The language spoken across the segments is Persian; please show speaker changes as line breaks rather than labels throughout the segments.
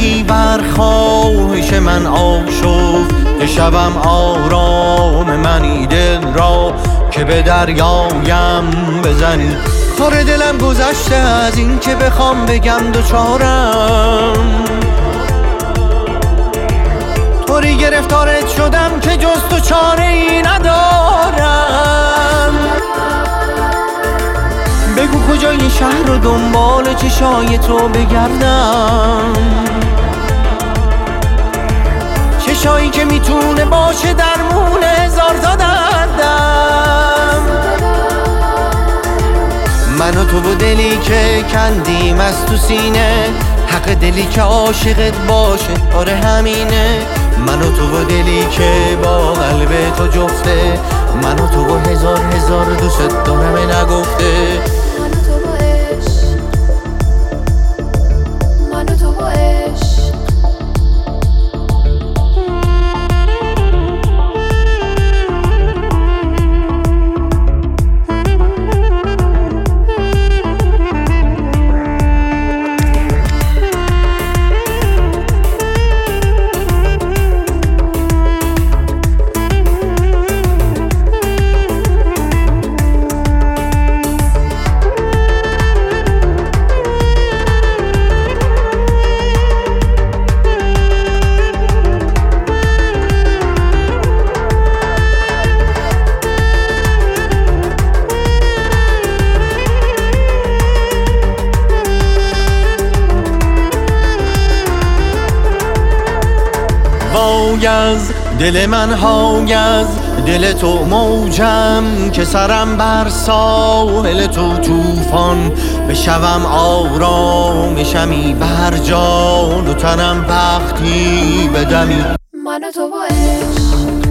گهی بر خواهش من آشفت شبم آرام منی دل را که به دریایم بزنی. کار دلم گذشته از این که بخوام بگم دوچارم، طوری گرفتارت شدم که جز تو چاره ای ندارم. بگو کجای شهر و دنبال چشای تو بگردم، چشایی که میتونه باشه درمون هزار تا دردم. من و تو و دلی که کندیم از تو سینه، حق دلی که عاشقت باشه آره همینه. من و تو و دلی که با قلب تو جفته، من و تو و هزار هزار دوست دارم نگفته. وای از دل من، های از دل تو موجم که سرم بر ساحل تو طوفان بشوم آرامشمی بر جان و تنم وقتی بدمی.
من و تو با عشق،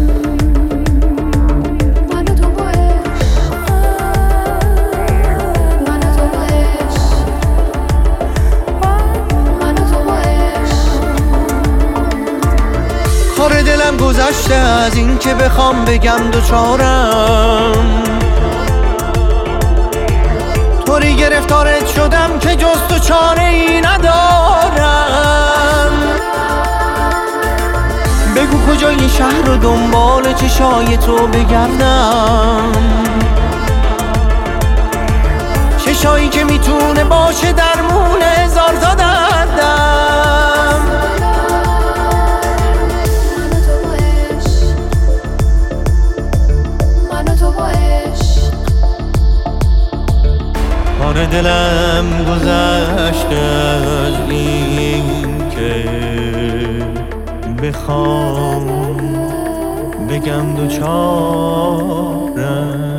کار دلم گذشته از این که بخوام بگم دوچارم، طوری گرفتارت شدم که جز تو چاره ای ندارم. بگو کجای شهر و دنبال چشای تو بگردم، چشایی که میتونه باشه درمون هزار تا دردم. کار دلم گذشته از این که بخوام بگم دوچارم.